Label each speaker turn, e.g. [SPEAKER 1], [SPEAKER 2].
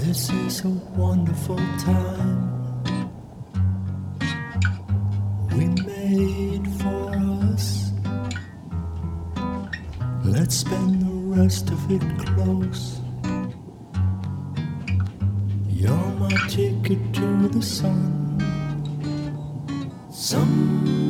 [SPEAKER 1] This is a wonderful time we made for us. Let's spend the rest of it close. You're my ticket to the sun. Some